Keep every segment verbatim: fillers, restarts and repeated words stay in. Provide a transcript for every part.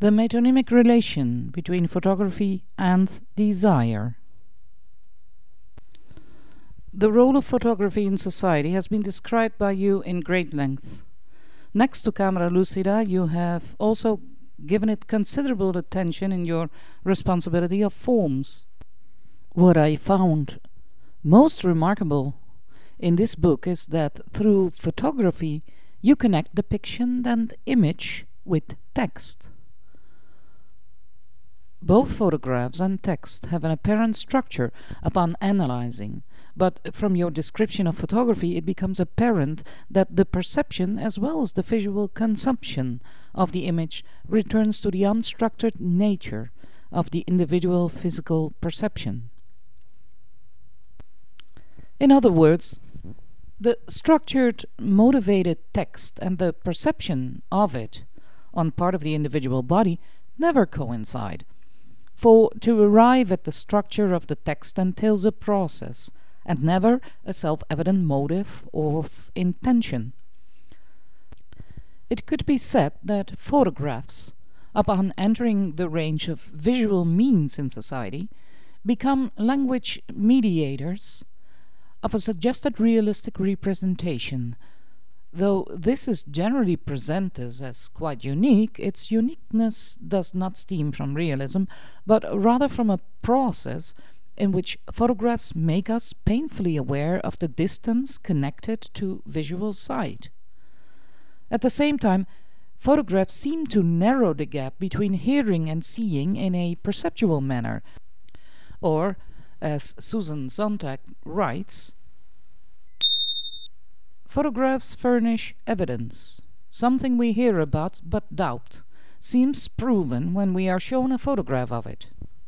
The metonymic relation between photography and desire. The role of photography in society has been described by you in great length. Next to camera lucida, you have also given it considerable attention in your responsibility of forms. What I found most remarkable in this book is that through photography you connect depiction and image with text. Both photographs and text have an apparent structure upon analyzing, but from your description of photography it becomes apparent that the perception as well as the visual consumption of the image returns to the unstructured nature of the individual physical perception. In other words, the structured, motivated text and the perception of it on part of the individual body never coincide. For to arrive at the structure of the text entails a process, and never a self-evident motive or intention. It could be said that photographs, upon entering the range of visual means in society, become language mediators of a suggested realistic representation. Though this is generally presented as quite unique, its uniqueness does not stem from realism, but rather from a process in which photographs make us painfully aware of the distance connected to visual sight. At the same time, photographs seem to narrow the gap between hearing and seeing in a perceptual manner, or, as Susan Sontag writes, photographs furnish evidence. Something we hear about but doubt seems proven when we are shown a photograph of it.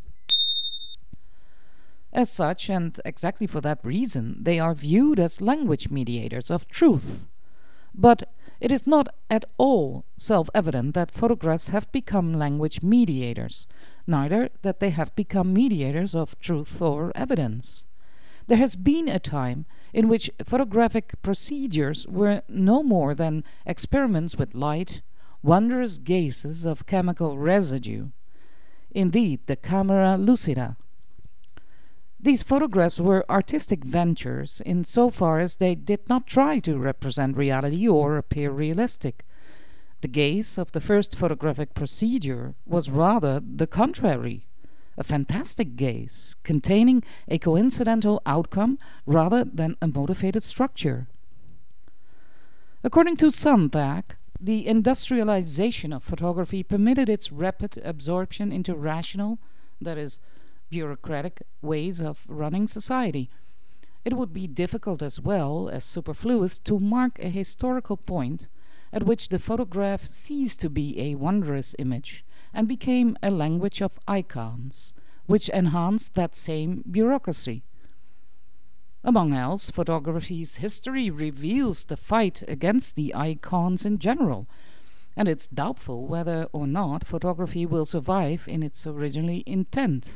As such, and exactly for that reason, they are viewed as language mediators of truth. But it is not at all self-evident that photographs have become language mediators, neither that they have become mediators of truth or evidence. There has been a time in which photographic procedures were no more than experiments with light, wondrous gazes of chemical residue. Indeed, the camera lucida. These photographs were artistic ventures in so far as they did not try to represent reality or appear realistic. The gaze of the first photographic procedure was rather the contrary, a fantastic gaze containing a coincidental outcome rather than a motivated structure. According to Sontag, the industrialization of photography permitted its rapid absorption into rational, that is, bureaucratic ways of running society. It would be difficult as well as superfluous to mark a historical point at which the photograph ceased to be a wondrous image and became a language of icons, which enhanced that same bureaucracy. Among else, photography's history reveals the fight against the icons in general, and it's doubtful whether or not photography will survive in its original intent.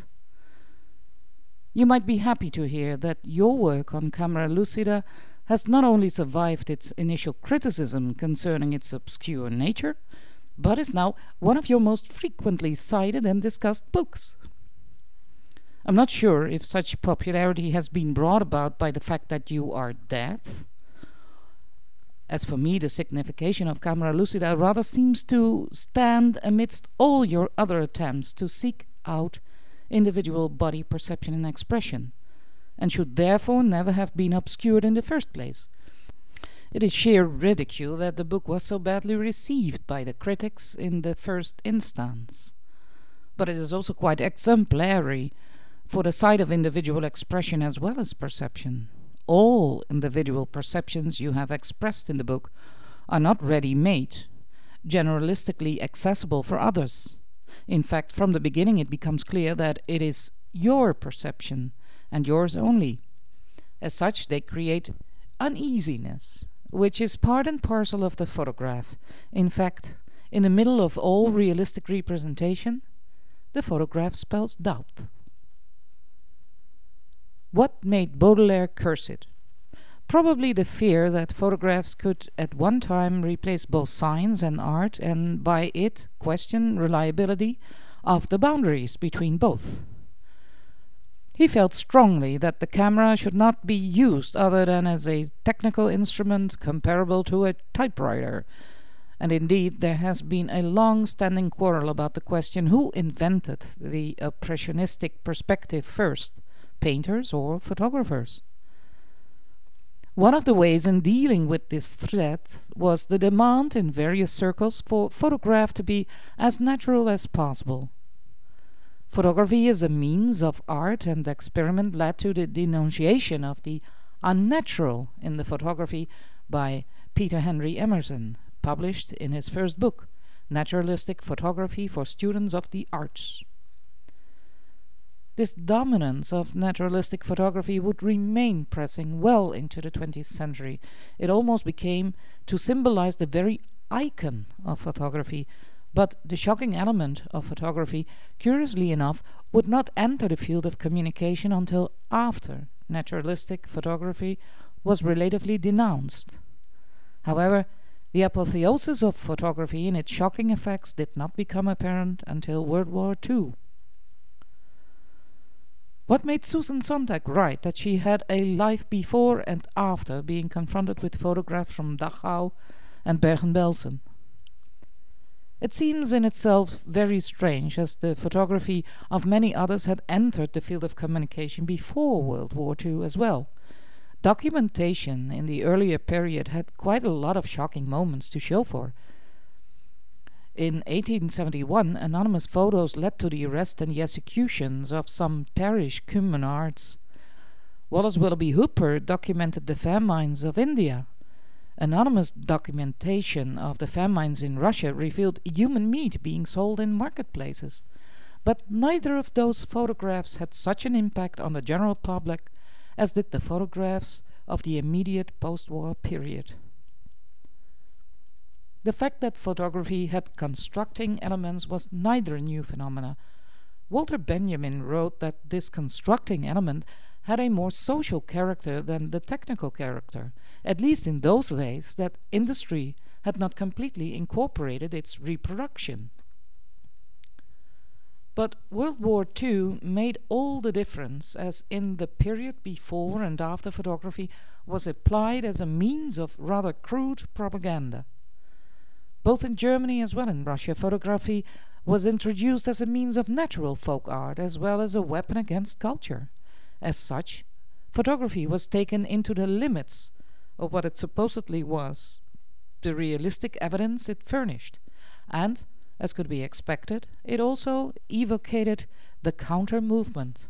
You might be happy to hear that your work on camera lucida has not only survived its initial criticism concerning its obscure nature, but is now one of your most frequently cited and discussed books. I'm not sure if such popularity has been brought about by the fact that you are deaf. As for me, the signification of camera lucida rather seems to stand amidst all your other attempts to seek out individual body perception and expression, and should therefore never have been obscured in the first place. It is sheer ridicule that the book was so badly received by the critics in the first instance. But it is also quite exemplary for the side of individual expression as well as perception. All individual perceptions you have expressed in the book are not ready-made, generalistically accessible for others. In fact, from the beginning it becomes clear that it is your perception, and yours only. As such, they create uneasiness, which is part and parcel of the photograph. In fact, in the middle of all realistic representation, the photograph spells doubt. What made Baudelaire curse it? Probably the fear that photographs could at one time replace both science and art, and by it question reliability of the boundaries between both. He felt strongly that the camera should not be used other than as a technical instrument comparable to a typewriter, and indeed there has been a long-standing quarrel about the question who invented the impressionistic perspective first, painters or photographers. One of the ways in dealing with this threat was the demand in various circles for photograph to be as natural as possible. Photography as a means of art and experiment led to the denunciation of the unnatural in the photography by Peter Henry Emerson, published in his first book, Naturalistic Photography for Students of the Arts. This dominance of naturalistic photography would remain pressing well into the twentieth century. It almost became to symbolize the very icon of photography, but the shocking element of photography, curiously enough, would not enter the field of communication until after naturalistic photography was relatively denounced. However, the apotheosis of photography and its shocking effects did not become apparent until World War Two. What made Susan Sontag right that she had a life before and after being confronted with photographs from Dachau and Bergen-Belsen? It seems in itself very strange, as the photography of many others had entered the field of communication before World War Two as well. Documentation in the earlier period had quite a lot of shocking moments to show for. In eighteen seventy-one, anonymous photos led to the arrest and the executions of some parish communards. Wallace Willoughby Hooper documented the famines of India. Anonymous documentation of the famines in Russia revealed human meat being sold in marketplaces. But neither of those photographs had such an impact on the general public as did the photographs of the immediate post-war period. The fact that photography had constructing elements was neither a new phenomena. Walter Benjamin wrote that this constructing element had a more social character than the technical character, at least in those days that industry had not completely incorporated its reproduction. But World War Two made all the difference, as in the period before and after photography was applied as a means of rather crude propaganda. Both in Germany as well in Russia, photography was introduced as a means of natural folk art as well as a weapon against culture. As such, photography was taken into the limits of what it supposedly was, the realistic evidence it furnished, and, as could be expected, it also evocated the counter-movement.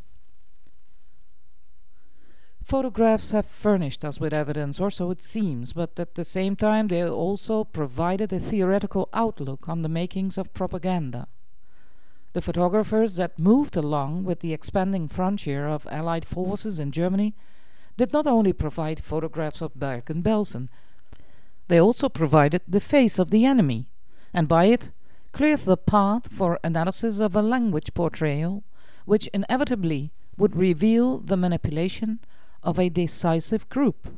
Photographs have furnished us with evidence, or so it seems, but at the same time they also provided a theoretical outlook on the makings of propaganda. The photographers that moved along with the expanding frontier of Allied forces in Germany did not only provide photographs of Bergen-Belsen, they also provided the face of the enemy, and by it cleared the path for analysis of a language portrayal, which inevitably would reveal the manipulation of a decisive group.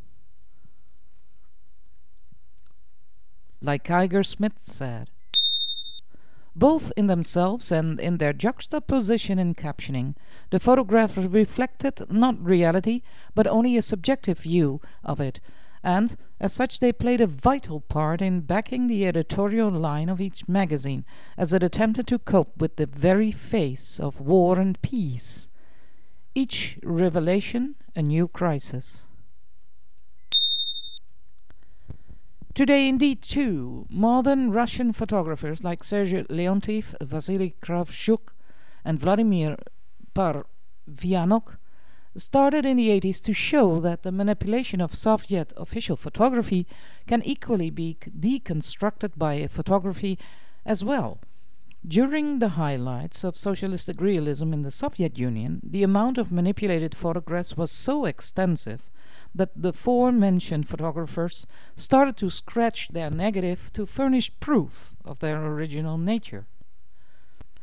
Like Kiger Smith said, both in themselves and in their juxtaposition in captioning, the photographs reflected not reality, but only a subjective view of it, and as such they played a vital part in backing the editorial line of each magazine, as it attempted to cope with the very face of war and peace. Each revelation a new crisis. Today, indeed, too, modern Russian photographers like Sergei Leontiev, Vasily Kravchuk, and Vladimir Parvianok started in the eighties to show that the manipulation of Soviet official photography can equally be deconstructed by a photography as well. During the highlights of socialistic realism in the Soviet Union, the amount of manipulated photographs was so extensive that the forementioned photographers started to scratch their negative to furnish proof of their original nature.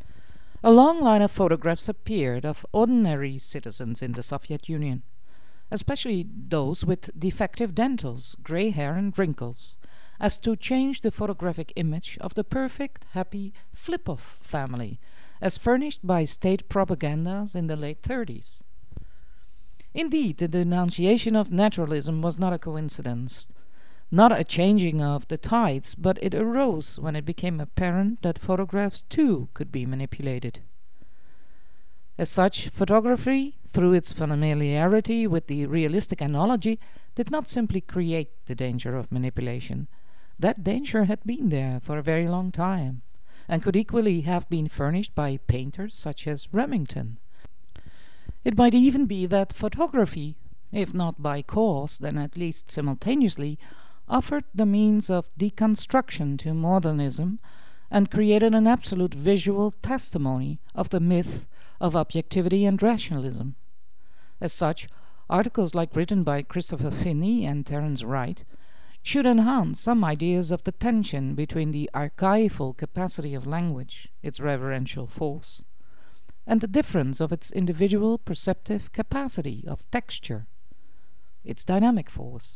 A long line of photographs appeared of ordinary citizens in the Soviet Union. especially those with defective dentals, grey hair and wrinkles, as to change the photographic image of the perfect, happy Flipoff family, as furnished by state propagandas in the late thirties. Indeed, the denunciation of naturalism was not a coincidence, not a changing of the tides, but it arose when it became apparent that photographs too could be manipulated. As such, photography, through its familiarity with the realistic analogy, did not simply create the danger of manipulation. That danger had been there for a very long time, and could equally have been furnished by painters such as Remington. It might even be that photography, if not by cause, then at least simultaneously, offered the means of deconstruction to modernism and created an absolute visual testimony of the myth of objectivity and rationalism. As such, articles like written by Christopher Finney and Terence Wright should enhance some ideas of the tension between the archival capacity of language, its reverential force, and the difference of its individual perceptive capacity of texture, its dynamic force.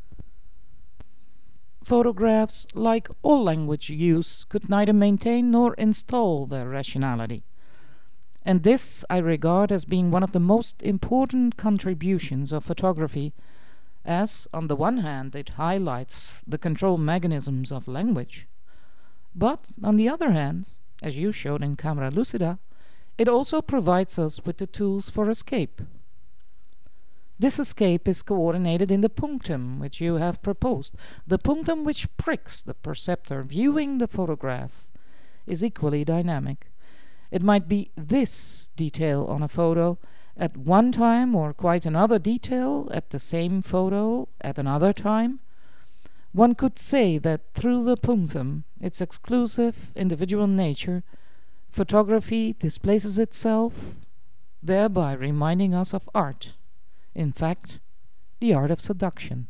Photographs, like all language use, could neither maintain nor install their rationality. And this I regard as being one of the most important contributions of photography, as, on the one hand, it highlights the control mechanisms of language, but, on the other hand, as you showed in Camera Lucida, it also provides us with the tools for escape. This escape is coordinated in the punctum which you have proposed. The punctum which pricks the perceptor viewing the photograph is equally dynamic. It might be this detail on a photo at one time, or quite another detail at the same photo at another time. One could say that through the punctum, its exclusive individual nature, photography displaces itself, thereby reminding us of art. In fact, the art of seduction.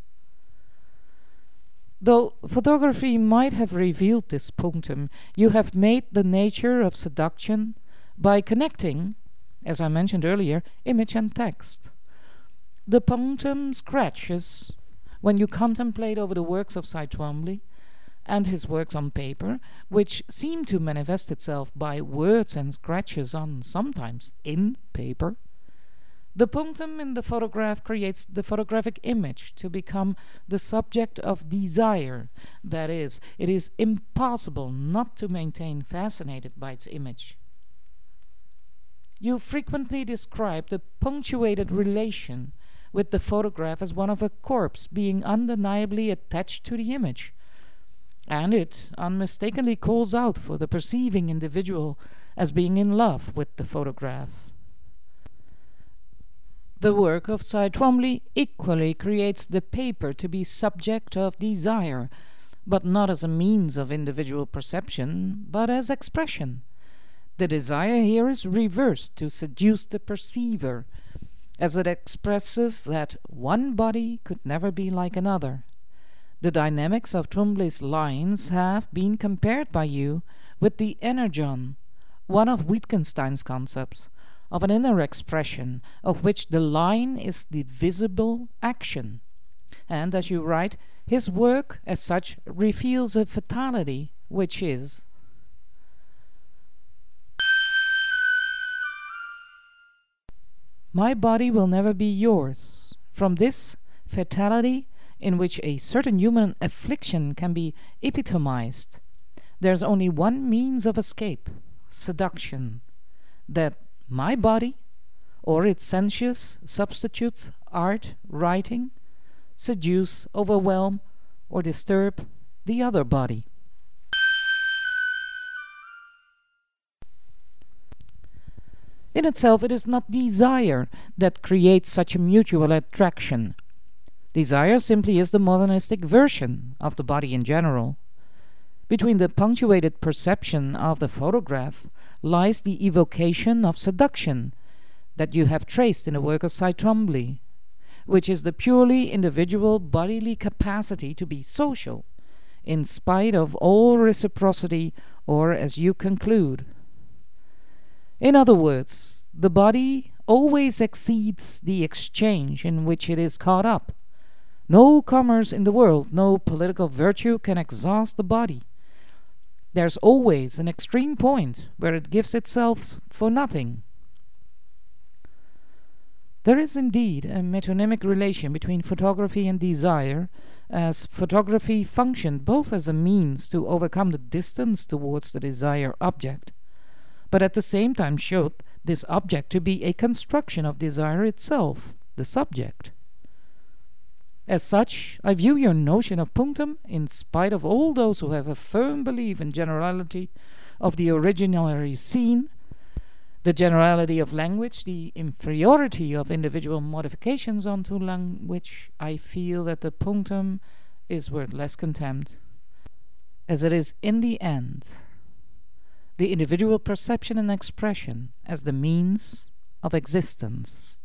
Though photography might have revealed this punctum, you have made the nature of seduction by connecting, as I mentioned earlier, image and text. The punctum scratches when you contemplate over the works of Cy Twombly and his works on paper, which seem to manifest itself by words and scratches on, sometimes in, paper. The punctum in the photograph creates the photographic image to become the subject of desire. That is, it is impossible not to maintain fascinated by its image. You frequently describe the punctuated relation with the photograph as one of a corpse being undeniably attached to the image, and it unmistakably calls out for the perceiving individual as being in love with the photograph. The work of Cy Twombly equally creates the paper to be subject of desire, but not as a means of individual perception, but as expression. The desire here is reversed to seduce the perceiver, as it expresses that one body could never be like another. The dynamics of Twombly's lines have been compared by you with the energon, one of Wittgenstein's concepts, of an inner expression, of which the line is the visible action. And, as you write, his work as such reveals a fatality which is my body will never be yours. From this fatality, in which a certain human affliction can be epitomized, there's only one means of escape: seduction. That my body, or its sensuous substitutes, art, writing, seduce, overwhelm, or disturb the other body. In itself, it is not desire that creates such a mutual attraction. Desire simply is the modernistic version of the body in general. Between the punctuated perception of the photograph lies the evocation of seduction that you have traced in the work of Cy Twombly, which is the purely individual bodily capacity to be social, in spite of all reciprocity, or as you conclude. In other words, the body always exceeds the exchange in which it is caught up. No commerce in the world, no political virtue can exhaust the body. There's always an extreme point where it gives itself for nothing. There is indeed a metonymic relation between photography and desire, as photography functioned both as a means to overcome the distance towards the desired object, but at the same time showed this object to be a construction of desire itself, the subject. As such, I view your notion of punctum, in spite of all those who have a firm belief in generality of the originary scene, the generality of language, the inferiority of individual modifications onto language, I feel that the punctum is worth less contempt, as it is in the end the individual perception and expression as the means of existence.